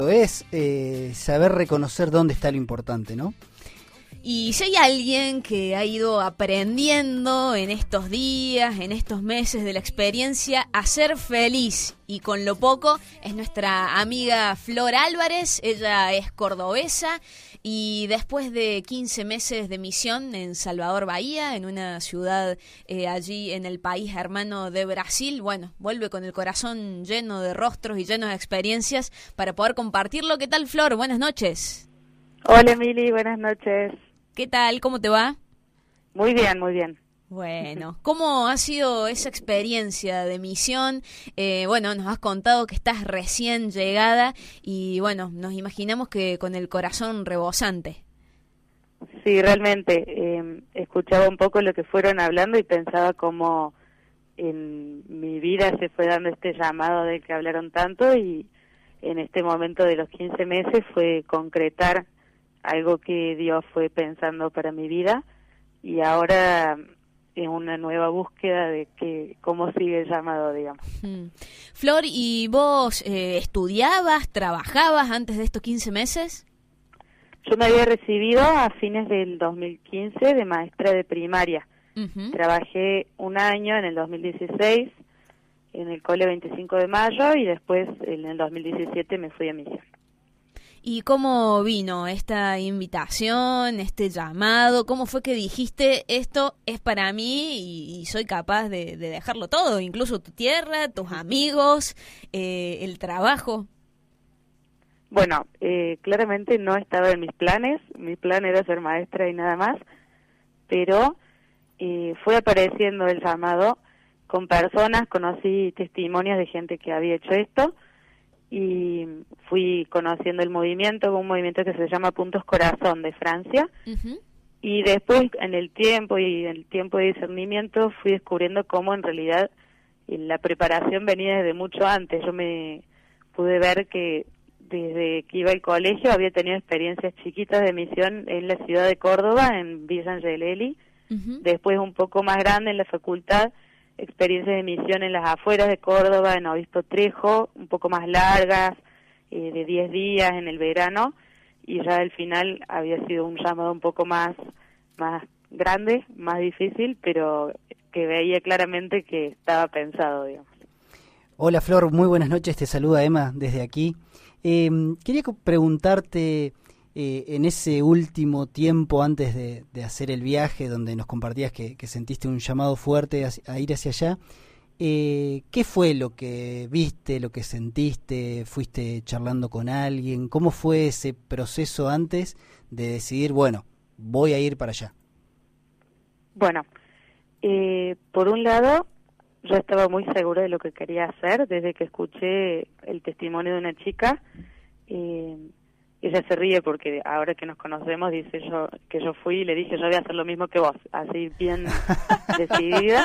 Es saber reconocer dónde está lo importante, ¿no? Y si hay alguien que ha ido aprendiendo en estos días, en estos meses de la experiencia, a ser feliz y con lo poco, es nuestra amiga Flor Álvarez. Ella es cordobesa y después de 15 meses de misión en Salvador Bahía, en una ciudad allí en el país hermano de Brasil, bueno, vuelve con el corazón lleno de rostros y lleno de experiencias para poder compartirlo. ¿Qué tal, Flor? Buenas noches. Hola, Emily, buenas noches. ¿Qué tal? ¿Cómo te va? Muy bien, muy bien. Bueno, ¿cómo ha sido esa experiencia de misión? Bueno, nos has contado que estás recién llegada y bueno, nos imaginamos que con el corazón rebosante. Sí, realmente, escuchaba un poco lo que fueron hablando y pensaba cómo en mi vida se fue dando este llamado del que hablaron tanto, y en este momento de los 15 meses fue concretar algo que Dios fue pensando para mi vida, y ahora es una nueva búsqueda de que cómo sigue el llamado, digamos. Flor, ¿y vos estudiabas, trabajabas antes de estos 15 meses? Yo me había recibido a fines del 2015 de maestra de primaria. Trabajé un año en el 2016 en el Cole 25 de Mayo y después en el 2017 me fui a misión. ¿Y cómo vino esta invitación, este llamado? ¿Cómo fue que dijiste, esto es para mí y soy capaz de dejarlo todo, incluso tu tierra, tus amigos, el trabajo? Bueno, claramente no estaba en mis planes. Mi plan era ser maestra y nada más, pero fue apareciendo el llamado con personas, conocí testimonios de gente que había hecho esto, y fui conociendo el movimiento, un movimiento que se llama Puntos Corazón de Francia, y después en el tiempo de discernimiento fui descubriendo cómo en realidad la preparación venía desde mucho antes. Yo me pude ver que desde que iba al colegio había tenido experiencias chiquitas de misión en la ciudad de Córdoba, en Villa Angelelli, después un poco más grande en la facultad, experiencias de misión en las afueras de Córdoba, en Obispo Trejo, un poco más largas, de 10 días en el verano, y ya al final había sido un llamado un poco más grande, más difícil, pero que veía claramente que estaba pensado, digamos. Hola Flor, muy buenas noches, te saluda Emma desde aquí. Quería preguntarte, en ese último tiempo antes de hacer el viaje, donde nos compartías que sentiste un llamado fuerte a ir hacia allá, ¿qué fue lo que viste, lo que sentiste? ¿Fuiste charlando con alguien? ¿Cómo fue ese proceso antes de decidir, bueno, voy a ir para allá? Bueno, por un lado, yo estaba muy segura de lo que quería hacer desde que escuché el testimonio de una chica. Ella se ríe porque ahora que nos conocemos dice que yo fui y le dije yo voy a hacer lo mismo que vos, así bien decidida.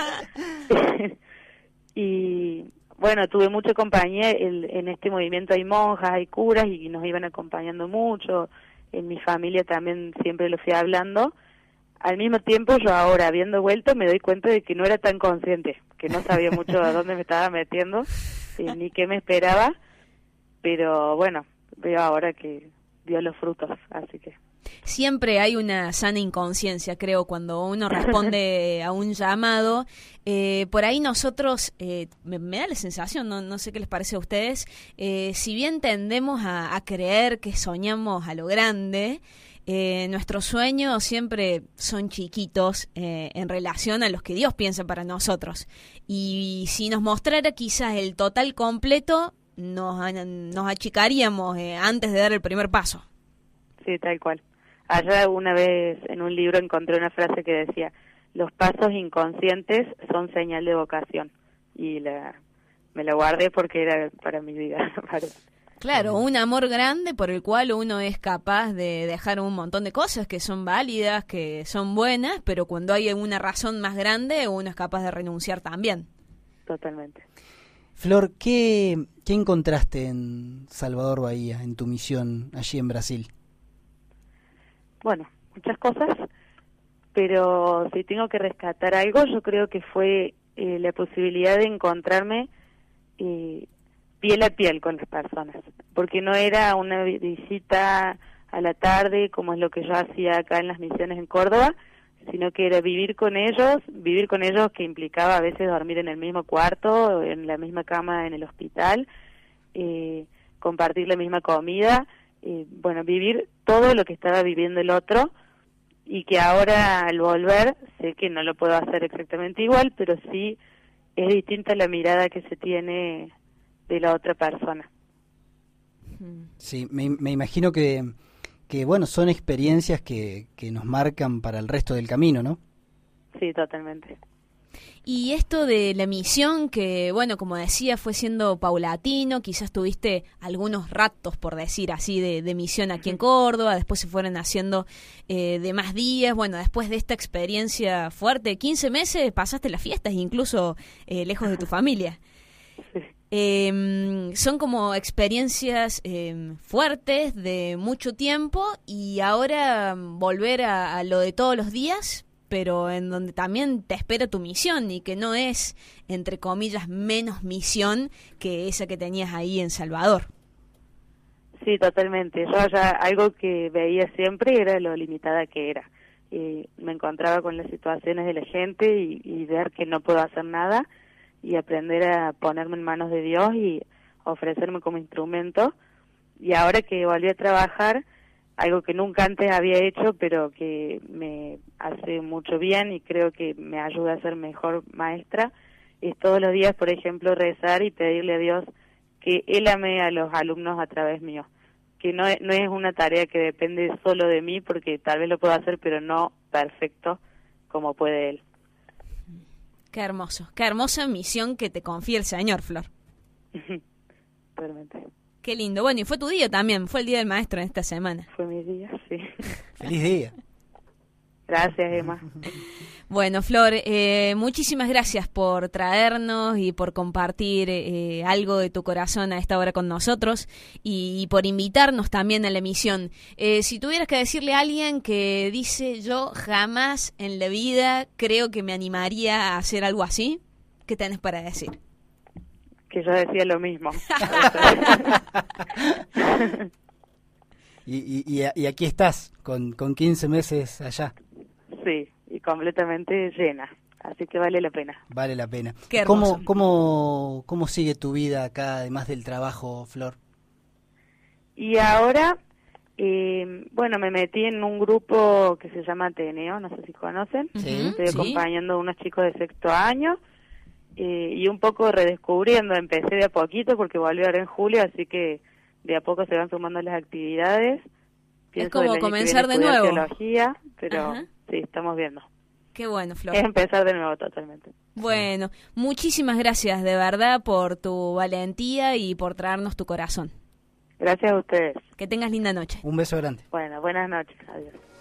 Y bueno, tuve mucha compañía. En este movimiento hay monjas, hay curas y nos iban acompañando mucho. En mi familia también siempre lo fui hablando. Al mismo tiempo, yo ahora, habiendo vuelto, me doy cuenta de que no era tan consciente, que no sabía mucho a dónde me estaba metiendo, ni qué me esperaba, pero bueno, veo ahora que dio los frutos, así que... Siempre hay una sana inconsciencia, creo, cuando uno responde a un llamado. Por ahí nosotros, me da la sensación, no sé qué les parece a ustedes, si bien tendemos a creer que soñamos a lo grande, nuestros sueños siempre son chiquitos en relación a los que Dios piensa para nosotros. Y si nos mostrara quizás el total completo, nos achicaríamos antes de dar el primer paso. Sí, tal cual. Allá una vez en un libro encontré una frase que decía: los pasos inconscientes son señal de vocación, y me la guardé porque era para mi vida. Claro, un amor grande por el cual uno es capaz de dejar un montón de cosas que son válidas, que son buenas, pero cuando hay una razón más grande uno es capaz de renunciar también. Totalmente. Flor, ¿qué encontraste en Salvador Bahía, en tu misión allí en Brasil? Bueno, muchas cosas, pero si tengo que rescatar algo, yo creo que fue la posibilidad de encontrarme piel a piel con las personas, porque no era una visita a la tarde como es lo que yo hacía acá en las misiones en Córdoba, sino que era vivir con ellos que implicaba a veces dormir en el mismo cuarto, en la misma cama en el hospital, compartir la misma comida, bueno, vivir todo lo que estaba viviendo el otro, y que ahora al volver sé que no lo puedo hacer exactamente igual, pero sí es distinta la mirada que se tiene de la otra persona. Sí, me imagino que bueno, son experiencias que nos marcan para el resto del camino, ¿no? Sí, totalmente. Y esto de la misión, que bueno, como decía, fue siendo paulatino, quizás tuviste algunos ratos, por decir así, de misión aquí en Córdoba, después se fueron haciendo de más días, bueno, después de esta experiencia fuerte, 15 meses pasaste las fiestas, incluso lejos de tu familia. Son como experiencias fuertes de mucho tiempo, y ahora volver a lo de todos los días, pero en donde también te espera tu misión, y que no es, entre comillas, menos misión que esa que tenías ahí en Salvador. Sí, totalmente. Yo ya algo que veía siempre era lo limitada que era. Me encontraba con las situaciones de la gente y ver que no puedo hacer nada, y aprender a ponerme en manos de Dios y ofrecerme como instrumento. Y ahora que volví a trabajar, algo que nunca antes había hecho, pero que me hace mucho bien y creo que me ayuda a ser mejor maestra, es todos los días, por ejemplo, rezar y pedirle a Dios que Él ame a los alumnos a través mío, que no es una tarea que depende solo de mí, porque tal vez lo puedo hacer, pero no perfecto como puede Él. Qué hermoso, qué hermosa misión que te confía el Señor, Flor. Totalmente. Qué lindo. Bueno, y fue tu día también, fue el Día del Maestro en esta semana. Fue mi día, sí. ¡Feliz día! Gracias, Emma. Bueno, Flor, muchísimas gracias por traernos y por compartir algo de tu corazón a esta hora con nosotros, y por invitarnos también a la emisión. Si tuvieras que decirle a alguien que dice, yo jamás en la vida creo que me animaría a hacer algo así, ¿qué tenés para decir? Que yo decía lo mismo. y aquí estás, con 15 meses allá. Sí, y completamente llena, así que vale la pena. Vale la pena. Qué hermoso. ¿Cómo sigue tu vida acá, además del trabajo, Flor? Y ahora, bueno, me metí en un grupo que se llama Ateneo, no sé si conocen. Sí, Estoy acompañando a unos chicos de sexto año, y un poco redescubriendo. Empecé de a poquito porque volví ahora en julio, así que de a poco se van sumando las actividades. Es como comenzar de nuevo. Teología, pero Ajá. Sí, estamos viendo. Qué bueno, Flor. Es empezar de nuevo totalmente. Bueno, muchísimas gracias de verdad por tu valentía y por traernos tu corazón. Gracias a ustedes. Que tengas linda noche. Un beso grande. Bueno, buenas noches. Adiós.